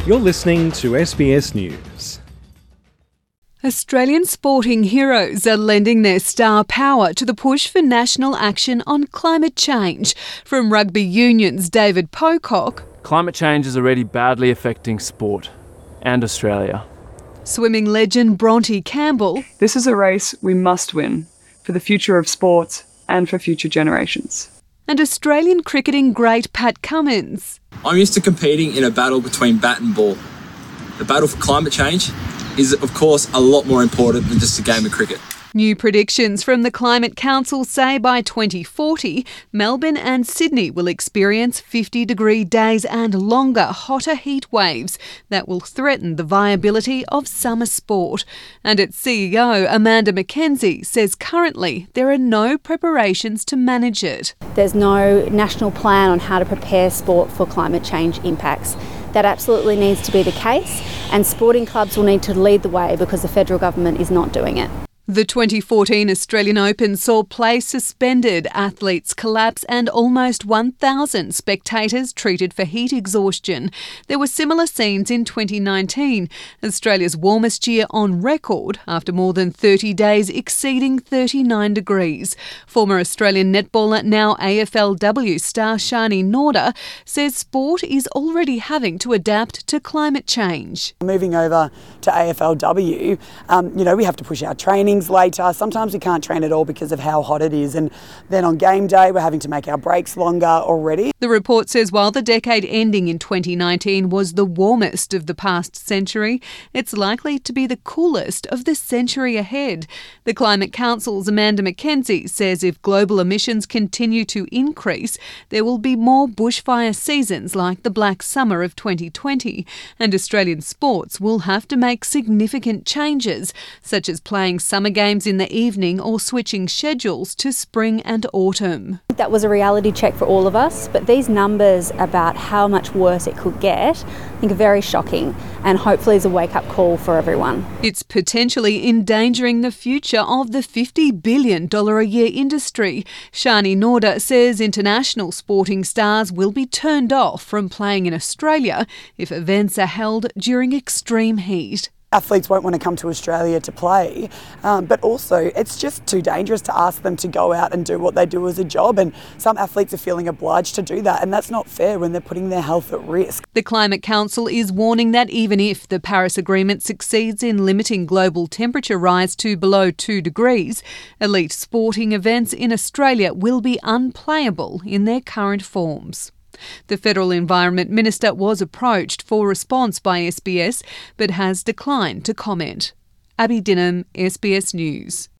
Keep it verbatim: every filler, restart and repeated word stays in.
You're listening to S B S News. Australian sporting heroes are lending their star power to the push for national action on climate change. From Rugby Union's David Pocock. Climate change is already badly affecting sport and Australia. Swimming legend Bronte Campbell. This is a race we must win for the future of sport and for future generations. And Australian cricketing great Pat Cummins. I'm used to competing in a battle between bat and ball. The battle for climate change is, of course, a lot more important than just a game of cricket. New predictions from the Climate Council say by twenty forty, Melbourne and Sydney will experience fifty-degree days and longer, hotter heat waves that will threaten the viability of summer sport. And its C E O, Amanda Mackenzie, says currently there are no preparations to manage it. There's no national plan on how to prepare sport for climate change impacts. That absolutely needs to be the case, and sporting clubs will need to lead the way because the federal government is not doing it. The twenty fourteen Australian Open saw play suspended, athletes collapse and almost one thousand spectators treated for heat exhaustion. There were similar scenes in twenty nineteen, Australia's warmest year on record after more than thirty days exceeding thirty-nine degrees. Former Australian netballer, now A F L W star Shani Norda, says sport is already having to adapt to climate change. Moving over to A F L W, um, you know, we have to push our training later. Sometimes we can't train at all because of how hot it is, and then on game day we're having to make our breaks longer already. The report says while the decade ending in twenty nineteen was the warmest of the past century, it's likely to be the coolest of the century ahead. The Climate Council's Amanda Mackenzie says if global emissions continue to increase, there will be more bushfire seasons like the Black Summer of twenty twenty, and Australian sports will have to make significant changes, such as playing summer games in the evening or switching schedules to spring and autumn. That was a reality check for all of us, but these numbers about how much worse it could get, I think are very shocking, and hopefully is a wake-up call for everyone. It's potentially endangering the future of the fifty billion dollars a year industry. Shani Norda says international sporting stars will be turned off from playing in Australia if events are held during extreme heat. Athletes won't want to come to Australia to play, um, but also it's just too dangerous to ask them to go out and do what they do as a job, and some athletes are feeling obliged to do that, and that's not fair when they're putting their health at risk. The Climate Council is warning that even if the Paris Agreement succeeds in limiting global temperature rise to below two degrees, elite sporting events in Australia will be unplayable in their current forms. The Federal Environment Minister was approached for response by S B S but has declined to comment. Abby Dinham, S B S News.